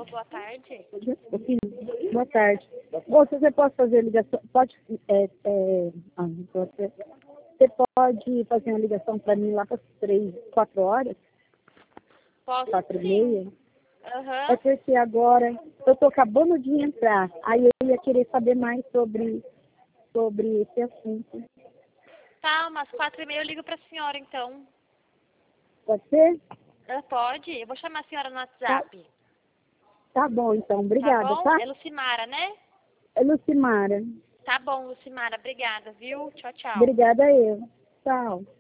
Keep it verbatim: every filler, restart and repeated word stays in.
boa tarde. Boa tarde. Moça, você pode fazer ligação? Pode. É, é, ah, você, você pode fazer uma ligação para mim lá para três, quatro horas? Posso Quatro e sim. meia? Uhum. É porque agora eu estou acabando de entrar. Aí eu ia querer saber mais sobre, sobre esse assunto. Tá, umas quatro e meia eu ligo pra senhora, então. Pode ser? Ah, pode? Eu vou chamar a senhora no WhatsApp. Tá bom, então. Tá Obrigada, bom? tá? É Lucimara, né? É Lucimara. Tá bom, Lucimara. Obrigada, viu? Tchau, tchau. Obrigada eu. Tchau.